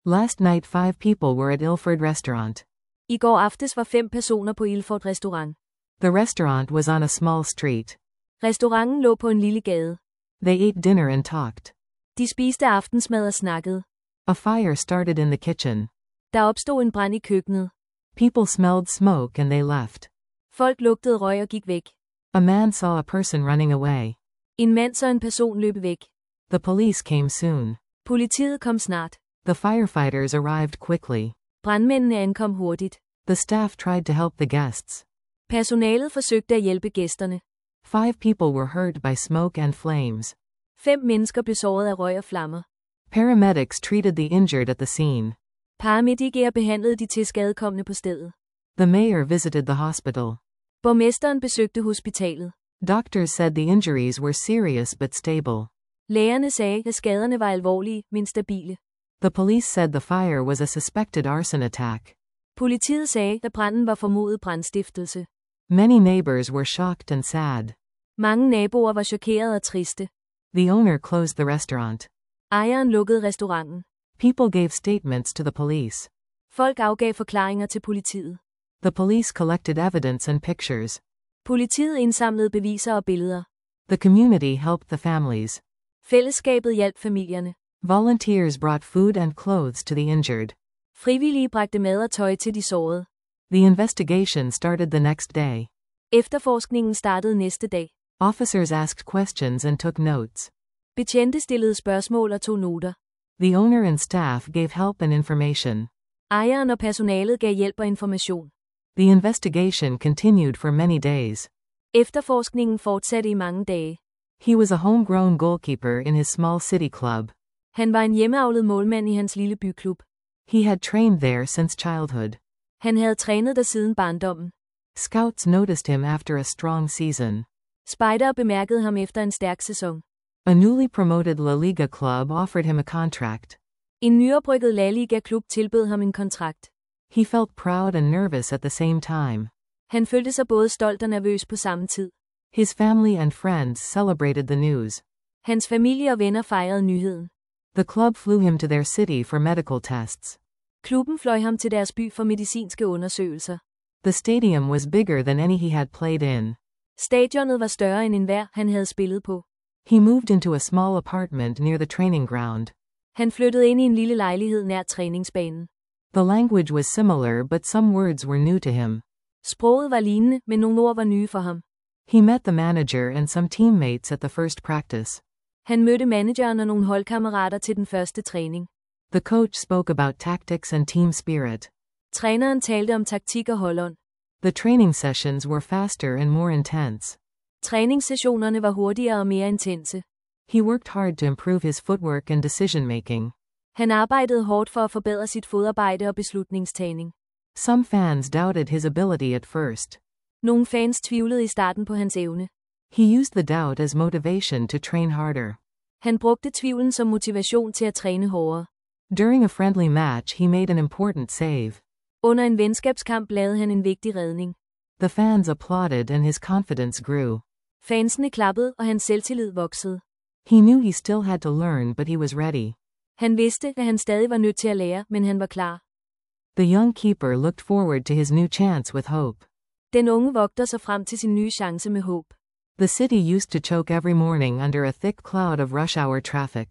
Last night 5 people were at Ilford restaurant. I går aftes var 5 personer på Ilford restaurant. The restaurant was on a small street. Restauranten lå på en lille gade. They ate dinner and talked. De spiste aftensmad og snakkede. A fire started in the kitchen. Der opstod en brand i køkkenet. People smelled smoke and they left. Folk lugtede røg og gik væk. A man saw a person running away. En mand så en person løbe væk. The police came soon. Politiet kom snart. The firefighters arrived quickly. Brandmændene ankom hurtigt. The staff tried to help the guests. Personalet forsøgte at hjælpe gæsterne. 5 people were hurt by smoke and flames. 5 mennesker blev såret af røg og flammer. Paramedics treated the injured at the scene. Paramedikere behandlede de tilskadekomne på stedet. The mayor visited the hospital. Borgmesteren besøgte hospitalet. Doctors said the injuries were serious but stable. Lægerne sagde, at skaderne var alvorlige, men stabile. The police said the fire was a suspected arson attack. Politiet sagde, at branden var formodet brandstiftelse. Many neighbors were shocked and sad. Mange naboer var chokerede og triste. The owner closed the restaurant. Ejeren lukkede restauranten. People gave statements to the police. Folk afgav forklaringer til politiet. The police collected evidence and pictures. Politiet indsamlede beviser og billeder. The community helped the families. Fællesskabet hjalp familierne. Volunteers brought food and clothes to the injured. Frivillige bragte mad og tøj til de sårede. The investigation started the next day. Efterforskningen startede næste dag. Officers asked questions and took notes. Betjente stillede spørgsmål og tog noter. The owner and staff gave help and information. Ejeren og personalet gav hjælp og information. The investigation continued for many days. Efterforskningen fortsatte i mange dage. He was a homegrown goalkeeper in his small city club. Han var en hjemmeavlet målmand i hans lille byklub. He had trained there since childhood. Han havde trænet der siden barndommen. Scouts noticed him after a strong season. Spejdere bemærkede ham efter en stærk sæson. A newly promoted La Liga club offered him a contract. En nyoprykket La Liga-klub tilbød ham en kontrakt. He felt proud and nervous at the same time. Han følte sig både stolt og nervøs på samme tid. His family and friends celebrated the news. Hans familie og venner fejrede nyheden. The club flew him to their city for medical tests. Klubben fløj ham til deres by for medicinske undersøgelser. The stadium was bigger than any he had played in. Stadionet var større end enhver, han havde spillet på. He moved into a small apartment near the training ground. Han flyttede ind i en lille lejlighed nær træningsbanen. The language was similar but some words were new to him. Sproget var lignende, men nogle ord var nye for ham. He met the manager and some teammates at the first practice. Han mødte manageren og nogle holdkammerater til den første træning. The coach spoke about tactics and team spirit. Træneren talte om taktik og holdånd. The training sessions were faster and more intense. Træningssessionerne var hurtigere og mere intense. He worked hard to improve his footwork and decision making. Han arbejdede hårdt for at forbedre sit fodarbejde og beslutningstagning. Some fans doubted his ability at first. Nogle fans tvivlede i starten på hans evne. He used the doubt as motivation to train harder. Han brugte tvivlen som motivation til at træne hårdere. During a friendly match he made an important save. Under en venskabskamp lavede han en vigtig redning. The fans applauded and his confidence grew. Fansene klappede, og hans selvtillid voksede. He knew he still had to learn but he was ready. Han vidste, at han stadig var nødt til at lære, men han var klar. The young keeper looked forward to his new chance with hope. Den unge vogter sig frem til sin nye chance med håb. The city used to choke every morning under a thick cloud of rush hour traffic.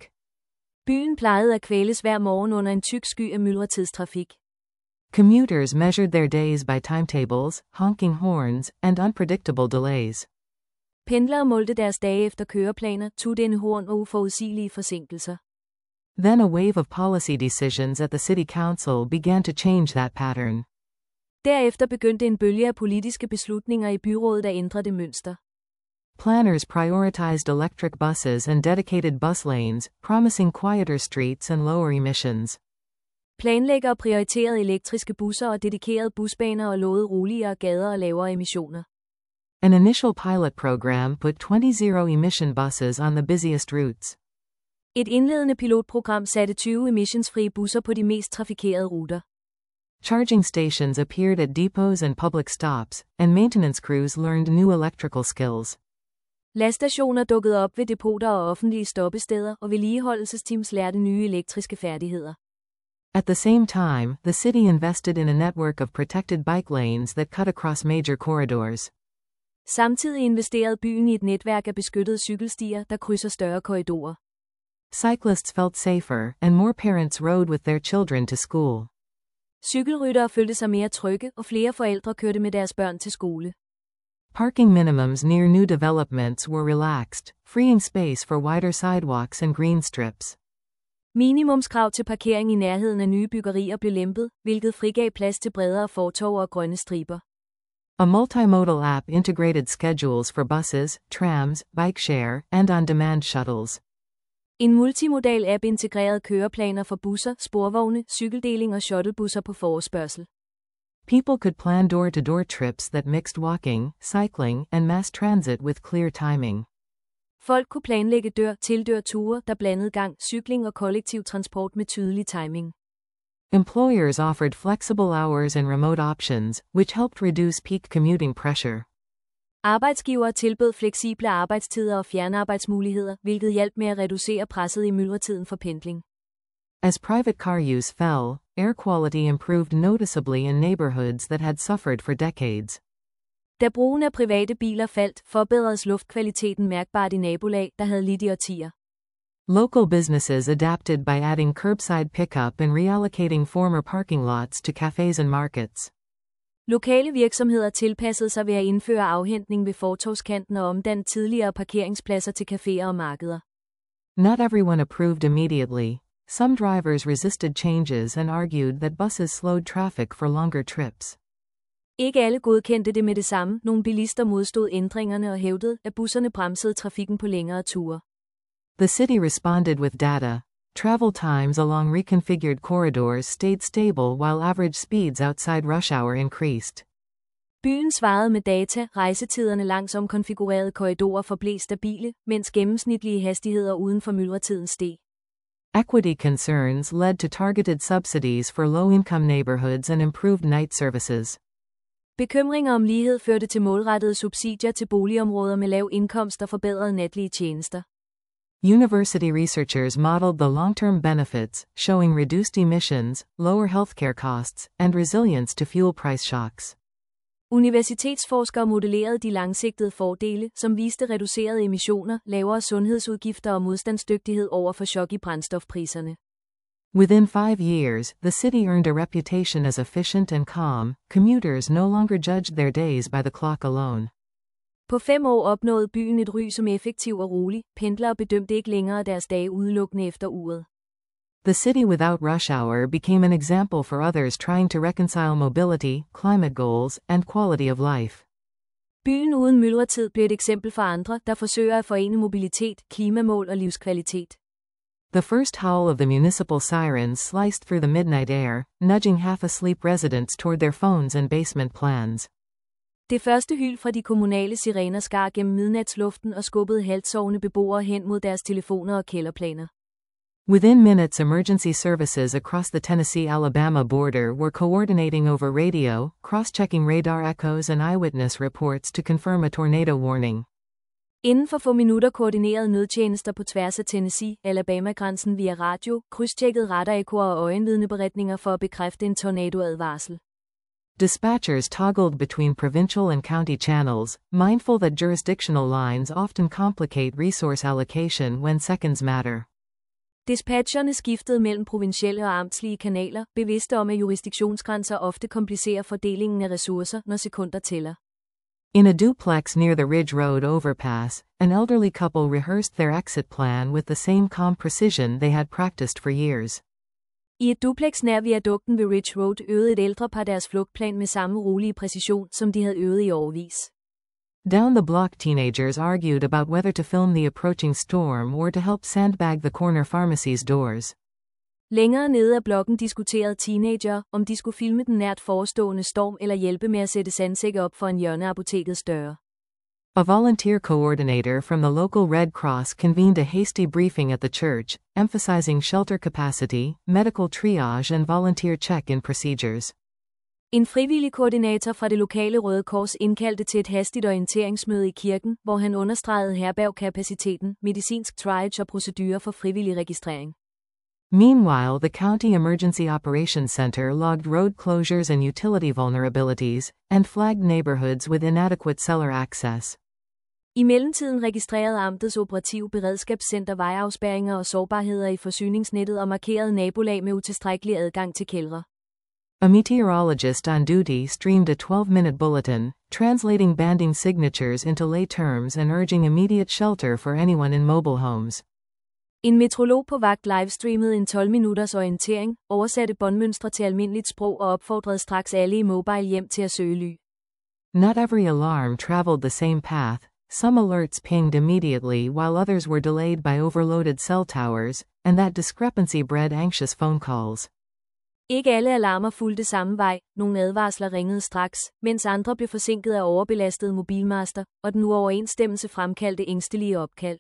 Byen plejede at kvæles hver morgen under en tyk sky af myldretidstrafik. Commuters measured their days by timetables, honking horns, and unpredictable delays. Pendlere målte deres dage efter køreplaner, tudende horn og uforudsigelige forsinkelser. Then a wave of policy decisions at the city council began to change that pattern. Derefter begyndte en bølge af politiske beslutninger i byrådet at ændre det mønster. Planners prioritized electric buses and dedicated bus lanes, promising quieter streets and lower emissions. Planlæggere prioriterede elektriske busser og dedikerede busbaner og lovede roligere gader og lavere emissioner. An initial pilot program put 20 zero-emission buses on the busiest routes. Et indledende pilotprogram satte 20 emissionsfrie busser på de mest trafikerede ruter. Charging stations appeared at depots and public stops, and maintenance crews learned new electrical skills. Laststationer dukkede op ved depoter og offentlige stoppesteder, og vedligeholdelsesteams lærte nye elektriske færdigheder. At the same time, the city invested in a network of protected bike lanes that cut across major corridors. Samtidig investerede byen i et netværk af beskyttede cykelstier, der krydser større korridorer. Cyclists felt safer, and more parents rode with their children to school. Cykelryttere følte sig mere trygge, og flere forældre kørte med deres børn til skole. Parking minimums near new developments were relaxed, freeing space for wider sidewalks and green strips. Minimumskrav til parkering i nærheden af nye byggerier blev lempet, hvilket frigav plads til bredere fortov og grønne striber. A multimodal app integrated schedules for buses, trams, bike-share, and on-demand shuttles. En multimodal app integrerede køreplaner for busser, sporvogne, cykeldeling og shuttlebusser på forespørgsel. People could plan door-to-door trips that mixed walking, cycling, and mass transit with clear timing. Folk kunne planlægge dør-til-dør-ture, der blandede gang, cykling og kollektiv transport med tydelig timing. Employers offered flexible hours and remote options, which helped reduce peak commuting pressure. Arbejdsgivere tilbød fleksible arbejdstider og fjernarbejdsmuligheder, hvilket hjalp med at reducere presset i myldretiden for pendling. As private car use fell, air quality improved noticeably in neighborhoods that had suffered for decades. Da brugen af private biler faldt, forbedredes luftkvaliteten mærkbart i nabolag, der havde lidt i årtier. Local businesses adapted by adding curbside pickup and reallocating former parking lots to cafes and markets. Lokale virksomheder tilpassede sig ved at indføre afhentning ved fortovskanten og omdanne tidligere parkeringspladser til caféer og markeder. Not everyone approved immediately. Some drivers resisted changes and argued that buses slowed traffic for longer trips. Ikke alle godkendte det med det samme. Nogle bilister modstod ændringerne og hævdede, at busserne bremsede trafikken på længere ture. The city responded with data. Travel times along reconfigured corridors stayed stable while average speeds outside rush hour increased. Byen svarede med data, rejsetiderne langs omkonfigurerede korridorer forblev stabile, mens gennemsnitlige hastigheder uden for myldretiden steg. Equity concerns led to targeted subsidies for low-income neighborhoods and improved night services. Bekymringer om lighed førte til målrettede subsidier til boligområder med lav indkomst og forbedrede natlige tjenester. University researchers modeled the long-term benefits, showing reduced emissions, lower healthcare costs, and resilience to fuel price shocks. Universitetsforskere modellerede de langsigtede fordele, som viste reducerede emissioner, lavere sundhedsudgifter og modstandsdygtighed over for chok i brændstofpriserne. Within 5 years, the city earned a reputation as efficient and calm. Commuters no longer judged their days by the clock alone. På 5 år opnåede byen et ry som effektiv og rolig. Pendlere bedømte ikke længere deres dage udelukkende efter uret. The city without rush hour became an example for others trying to reconcile mobility, climate goals, and quality of life. Byen uden myldretid blev et eksempel for andre, der forsøger at forene mobilitet, klimamål og livskvalitet. The first howl of the municipal sirens sliced through the midnight air, nudging half-asleep residents toward their phones and basement plans. Det første hyl fra de kommunale sirener skar gennem midnatsluften og skubbede halvsovende beboere hen mod deres telefoner og kælderplaner. Within minutes, emergency services across the Tennessee-Alabama border were coordinating over radio, cross-checking radar echoes and eyewitness reports to confirm a tornado warning. Inden for få minutter koordinerede nødtjenester på tværs af Tennessee-Alabama-grænsen via radio, krydstjekkede radarekoer og øjenvidneberetninger for at bekræfte en tornadoadvarsel. Dispatchers toggled between provincial and county channels, mindful that jurisdictional lines often complicate resource allocation when seconds matter. Dispatcherne skiftede mellem provincielle og amtslige kanaler, bevidste om at jurisdiktionsgrænser ofte komplicerer fordelingen af ressourcer, når sekunder tæller. In a duplex near the Ridge Road overpass, an elderly couple rehearsed their exit plan with the same calm precision they had practiced for years. I et duplex nær viadukten ved Ridge Road øvede et ældre par deres flugtplan med samme rolige præcision, som de havde øvet i årevis. Down the block, teenagers argued about whether to film the approaching storm or to help sandbag the corner pharmacy's doors. Længere nede af blokken diskuterede teenager, om de skulle filme den nært forestående storm eller hjælpe med at sætte sandsække op for en hjørneapotekets døre. A volunteer coordinator from the local Red Cross convened a hasty briefing at the church, emphasizing shelter capacity, medical triage and volunteer check-in procedures. En frivillig koordinator fra det lokale Røde Kors indkaldte til et hastigt orienteringsmøde i kirken, hvor han understregede herbergkapaciteten, medicinsk triage og procedurer for frivillig registrering. Meanwhile, the County Emergency Operations Center logged road closures and utility vulnerabilities, and flagged neighborhoods with inadequate cellar access. I mellemtiden registrerede amtets operative beredskabscenter vejafspærringer og sårbarheder i forsyningsnettet og markerede nabolag med utilstrækkelig adgang til kældre. A meteorologist on duty streamed a 12-minute bulletin, translating banding signatures into lay terms and urging immediate shelter for anyone in mobile homes. En meteorolog på vagt livestreamede en 12-minutters orientering, oversatte båndmønstre til almindeligt sprog og opfordrede straks alle i mobile hjem til at søge ly. Not every alarm traveled the same path. Some alerts pinged immediately while others were delayed by overloaded cell towers, and that discrepancy bred anxious phone calls. Ikke alle alarmer fulgte samme vej, nogle advarsler ringede straks, mens andre blev forsinket af overbelastede mobilmaster, og den uoverensstemmelse fremkaldte ængstelige opkald.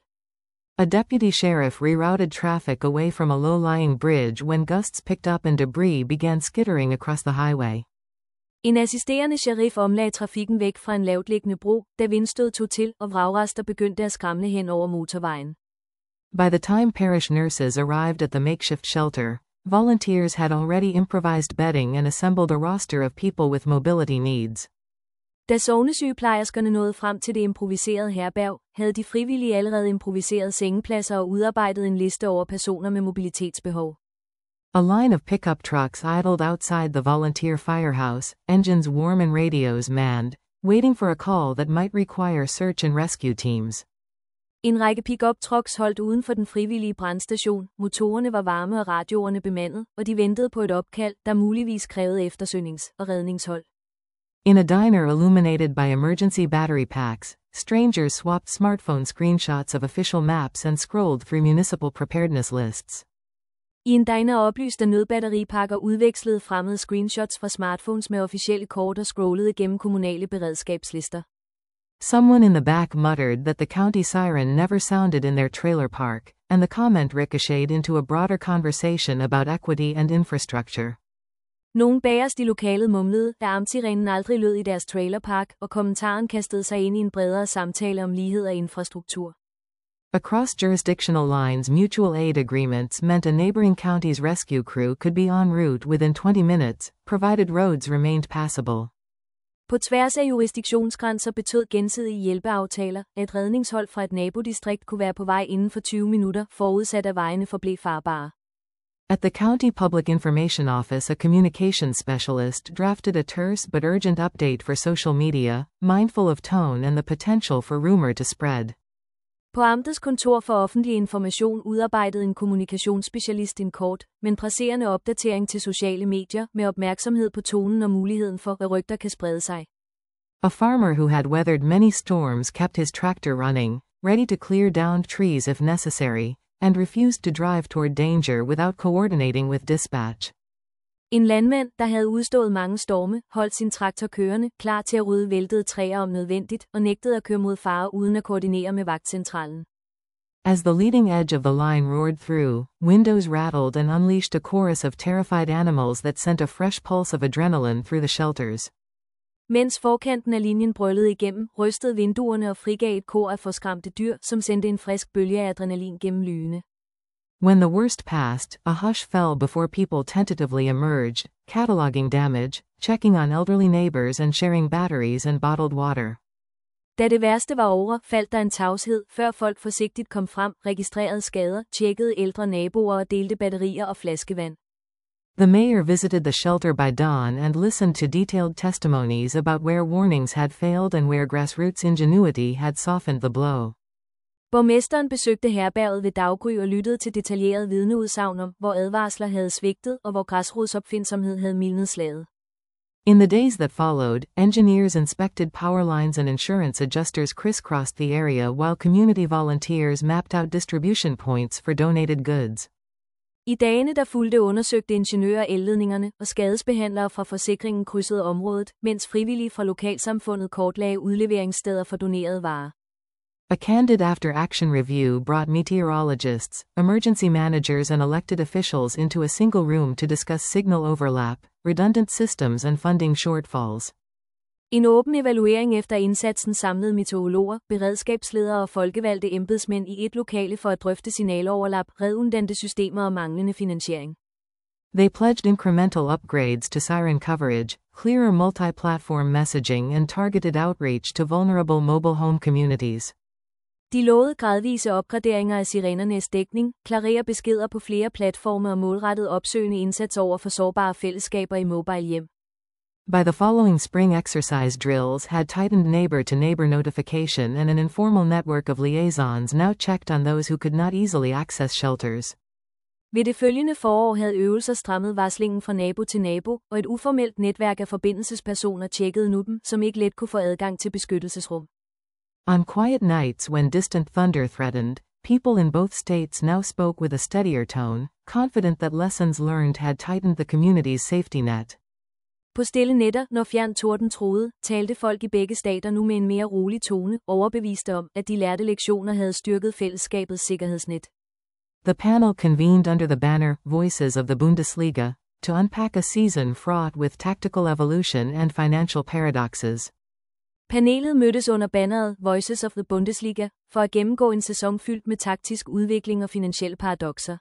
A deputy sheriff rerouted traffic away from a low-lying bridge when gusts picked up and debris began skittering across the highway. En assisterende sheriff omlagde trafikken væk fra en lavtliggende bro, da vindstød tog til, og vragrester begyndte at skramle hen over motorvejen. By the time parish nurses arrived at the makeshift shelter, volunteers had already improvised bedding and assembled a roster of people with mobility needs. Da sognesygeplejerskerne nåede frem til det improviserede herberg, havde de frivillige allerede improviseret sengepladser og udarbejdet en liste over personer med mobilitetsbehov. A line of pickup trucks idled outside the volunteer firehouse, engines warm and radios manned, waiting for a call that might require search and rescue teams. En række pick-up trucks holdt uden for den frivillige brandstation, motorerne var varme og radioerne bemandet, og de ventede på et opkald, der muligvis krævede eftersøgnings- og redningshold. In a diner illuminated by emergency battery packs, strangers swapped smartphone screenshots of official maps and scrolled through municipal preparedness lists. I en diner oplyste nødbatteripakker udvekslede fremmede screenshots fra smartphones med officielle kort og scrollede gennem kommunale beredskabslister. Someone in the back muttered that the county siren never sounded in their trailer park, and the comment ricocheted into a broader conversation about equity and infrastructure. Nogen bagerst i lokalet mumlede, at amtsirenen aldrig lød i deres trailerpark, og kommentaren kastede sig ind i en bredere samtale om lighed og infrastruktur. Across jurisdictional lines, mutual aid agreements meant a neighboring county's rescue crew could be en route within 20 minutes, provided roads remained passable. På tværs af jurisdiktionsgrænser betød gensidige hjælpeaftaler, at redningshold fra et nabodistrikt kunne være på vej inden for 20 minutter, forudsat at vejene forblev farbare. At the County Public Information Office, a communications specialist drafted a terse but urgent update for social media, mindful of tone and the potential for rumor to spread. På amtets kontor for offentlig information udarbejdede en kommunikationsspecialist en kort, men presserende opdatering til sociale medier med opmærksomhed på tonen og muligheden for, at rygter kan sprede sig. A farmer who had weathered many storms kept his tractor running, ready to clear downed trees if necessary, and refused to drive toward danger without coordinating with dispatch. En landmand, der havde udstået mange storme, holdt sin traktor kørende, klar til at rydde væltede træer om nødvendigt, og nægtede at køre mod fare uden at koordinere med vagtcentralen. As the leading edge of the line roared through, windows rattled and unleashed a chorus of terrified animals that sent a fresh pulse of adrenaline through the shelters. Mens forkanten af linjen brølede igennem, rystede vinduerne og frigav et kor af forskræmte dyr, som sendte en frisk bølge af adrenalin gennem lygene. When the worst passed, a hush fell before people tentatively emerged, cataloging damage, checking on elderly neighbors and sharing batteries and bottled water. Da det værste var over, faldt der en tavshed, før folk forsigtigt kom frem, registrerede skader, tjekkede ældre naboer og delte batterier og flaskevand. The mayor visited the shelter by dawn and listened to detailed testimonies about where warnings had failed and where grassroots ingenuity had softened the blow. Borgmesteren besøgte herberget ved daggry og lyttede til detaljeret vidneudsagn om, hvor advarsler havde svigtet og hvor græsrodsopfindsomhed havde mildnet slaget. In the days that followed, engineers inspected power lines and insurance adjusters crisscrossed the area while community volunteers mapped out distribution points for donated goods. I dagene der fulgte undersøgte ingeniører elledningerne, og skadesbehandlere fra forsikringen krydsede området, mens frivillige fra lokalsamfundet kortlagde udleveringssteder for donerede varer. A candid after-action review brought meteorologists, emergency managers and elected officials into a single room to discuss signal overlap, redundant systems and funding shortfalls. En åben evaluering efter indsatsen samlede meteorologer, beredskabsledere og folkevalgte embedsmænd i et lokale for at drøfte signaloverlap, redundante systemer og manglende finansiering. They pledged incremental upgrades to siren coverage, clearer multi-platform messaging and targeted outreach to vulnerable mobile home communities. De lovede gradvise opgraderinger af sirenernes dækning, klarere beskeder på flere platforme og målrettet opsøgende indsats over for sårbare fællesskaber i mobile hjem. By the following spring, exercise drills had tightened neighbor-to-neighbor notification and an informal network of liaisons now checked on those who could not easily access shelters. Ved det følgende forår havde øvelser strammet varslingen fra nabo til nabo, og et uformelt netværk af forbindelsespersoner tjekkede nu dem, som ikke let kunne få adgang til beskyttelsesrum. On quiet nights when distant thunder threatened, people in both states now spoke with a steadier tone, confident that lessons learned had tightened the community's safety net. På stille nætter, når fjern torden truede, talte folk i begge stater nu med en mere rolig tone, overbeviste om, at de lærte lektioner havde styrket fællesskabets sikkerhedsnet. The panel convened under the banner Voices of the Bundesliga to unpack a season fraught with tactical evolution and financial paradoxes. Panelet mødtes under banneret Voices of the Bundesliga for at gennemgå en sæson fyldt med taktisk udvikling og finansielle paradokser.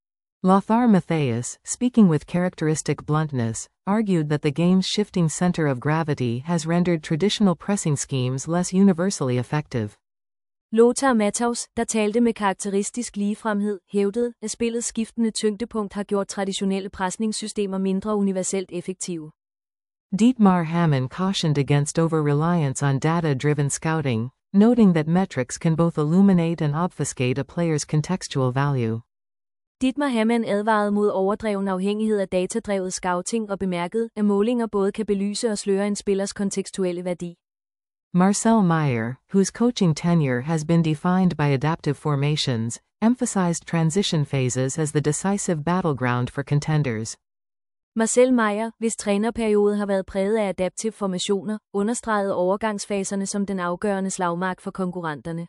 Lothar Matthäus, speaking with characteristic bluntness, argued that the game's shifting center of gravity has rendered traditional pressing schemes less universally effective. Lothar Matthäus, der talte med karakteristisk ligefremhed, hævdede, at spillets skiftende tyngdepunkt har gjort traditionelle presningssystemer mindre universelt effektive. Dietmar Hamann cautioned against over-reliance on data-driven scouting, noting that metrics can both illuminate and obfuscate a player's contextual value. Dietmar Hamann advarede mod overdreven afhængighed af datadrevet scouting og bemærkede, at målinger både kan belyse og sløre en spillers kontekstuelle værdi. Marcel Meyer, whose coaching tenure has been defined by adaptive formations, emphasized transition phases as the decisive battleground for contenders. Marcel Meyer, hvis trænerperiode har været præget af adaptive formationer, understregede overgangsfaserne som den afgørende slagmark for konkurrenterne.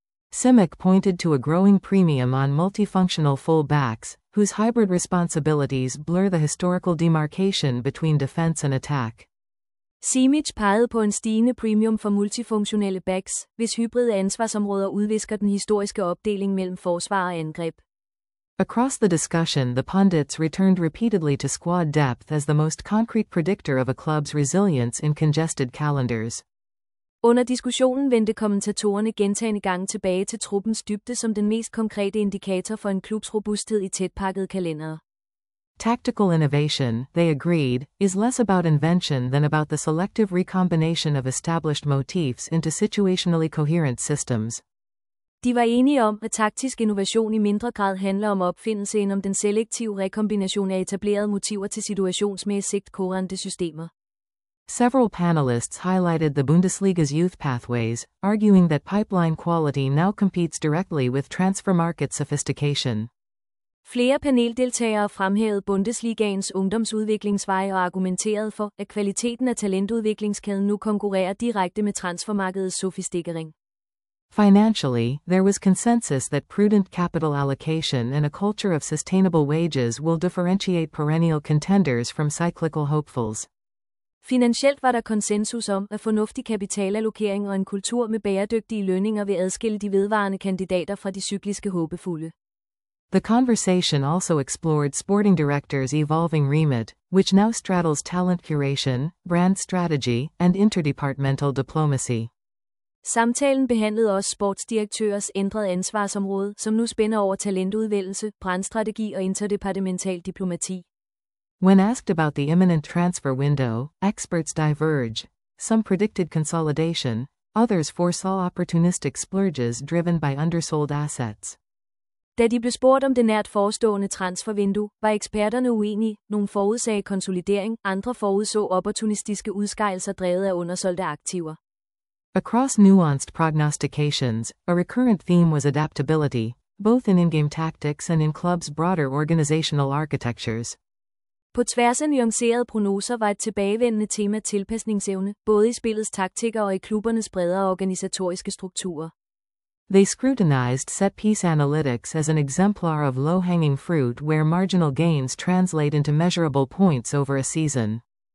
Simic pointed to a growing premium on multifunctional full-backs, whose hybrid responsibilities blur the historical demarcation between defense and attack. Simic pegede på en stigende premium for multifunktionelle backs, hvis hybride ansvarsområder udvisker den historiske opdeling mellem forsvar og angreb. Across the discussion, the pundits returned repeatedly to squad depth as the most concrete predictor of a club's resilience in congested calendars. Under diskussionen vendte kommentatorerne gentagne gange tilbage til truppens dybde som den mest konkrete indikator for en klubs robusthed i tætpakkede kalendere. Tactical innovation, they agreed, is less about invention than about the selective recombination of established motifs into situationally coherent systems. De var enige om, at taktisk innovation i mindre grad handler om opfindelse end om den selektive rekombination af etablerede motiver til situationsmæssigt kohærente systemer. Several panelists highlighted the Bundesliga's youth pathways, arguing that pipeline quality now competes directly with transfer market sophistication. Flere paneldeltagere fremhævede Bundesligaens ungdomsudviklingsveje og argumenterede for, at kvaliteten af talentudviklingskæden nu konkurrerer direkte med transfermarkedets sofistikering. Financially, there was consensus that prudent capital allocation and a culture of sustainable wages will differentiate perennial contenders from cyclical hopefuls. Finansielt var der konsensus om, at fornuftig kapitalallokering og en kultur med bæredygtige lønninger vil adskille de vedvarende kandidater fra de cykliske håbefulde. The conversation also explored sporting directors' evolving remit, which now straddles talent curation, brand strategy, and interdepartmental diplomacy. Samtalen behandlede også sportsdirektørers ændrede ansvarsområde, som nu spænder over talentudvælgelse, brandstrategi og interdepartemental diplomati. When asked about the imminent transfer window, experts diverge. Some predicted consolidation, others foresaw opportunistic splurges driven by undersold assets. Da de blev spurgt om det nært forestående transfervindue, var eksperterne uenige. Nogle forudsagde konsolidering, andre forudså opportunistiske udskejelser drevet af undersolgte aktiver. Across nuanced prognostications, a recurrent theme was adaptability, both in in-game tactics and in clubs' broader organizational architectures. På tværs af nuancerede prognoser var et tilbagevendende tema tilpasningsevne, både i spillets taktikker og i klubbernes bredere organisatoriske strukturer. They scrutinized set-piece analytics as an exemplar of low-hanging fruit where marginal gains translate into measurable points over a season.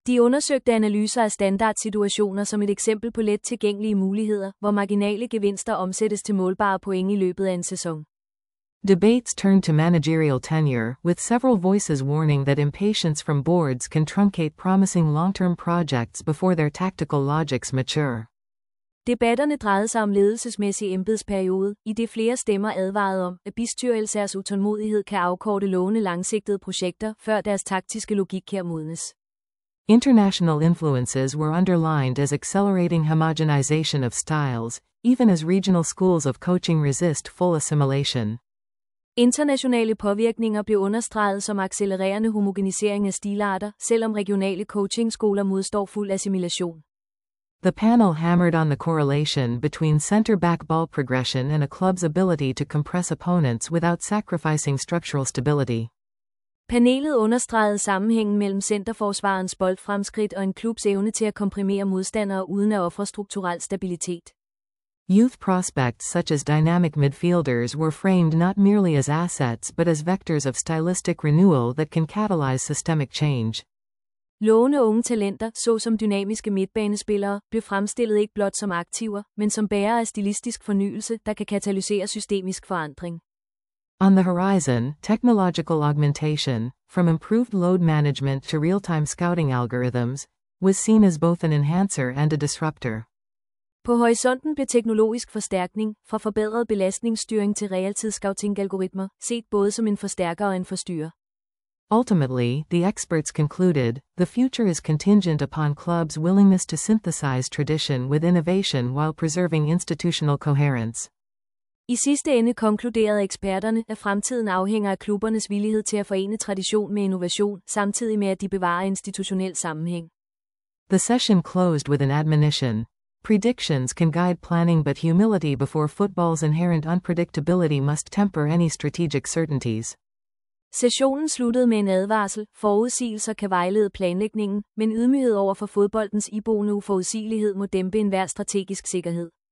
De undersøgte analyser af standardsituationer som et eksempel på let tilgængelige muligheder, hvor marginale gevinster omsættes til målbare point i løbet af en sæson. Debates turned to managerial tenure, with several voices warning that impatience from boards can truncate promising long-term projects before their tactical logics mature. Debatterne drejede sig om ledelsesmæssig embedsperiode, i det flere stemmer advarede om, at bestyrelsers utålmodighed kan afkorte lovende langsigtede projekter, før deres taktiske logik kan modnes. International influences were underlined as accelerating homogenization of styles, even as regional schools of coaching resist full assimilation. Internationale påvirkninger blev understreget som accelererende homogenisering af stilarter, selvom regionale coachingskoler modstår fuld assimilation. The panel hammered on the correlation between center-back ball progression and a club's ability to compress opponents without sacrificing structural stability. Panelet understregede sammenhængen mellem centerforsvarens boldfremskridt og en klubs evne til at komprimere modstandere uden at ofre strukturel stabilitet. Youth prospects such as dynamic midfielders were framed not merely as assets but as vectors of stylistic renewal that can catalyze systemic change. Lovende unge talenter, såsom dynamiske midtbanespillere, blev fremstillet ikke blot som aktiver, men som bærere af stilistisk fornyelse, der kan katalysere systemisk forandring. On the horizon, technological augmentation, from improved load management to real-time scouting algorithms, was seen as both an enhancer and a disruptor. På horisonten blev teknologisk forstærkning, fra forbedret belastningsstyring til realtids-scouting-algoritmer, set både som en forstærker og en forstyrrer. Ultimately, the experts concluded, the future is contingent upon clubs' willingness to synthesize tradition with innovation while preserving institutional coherence. I sidste ende konkluderede eksperterne, at fremtiden afhænger af klubbernes villighed til at forene tradition med innovation, samtidig med at de bevarer institutionel sammenhæng. The session closed with an admonition. Predictions can guide planning, but humility before football's inherent unpredictability must temper any strategic certainties. Sessionen sluttede med en advarsel. Forudsigelser kan vejlede planlægningen, men ydmyghed over for fodboldens iboende uforudsigelighed må dæmpe enhver strategisk sikkerhed.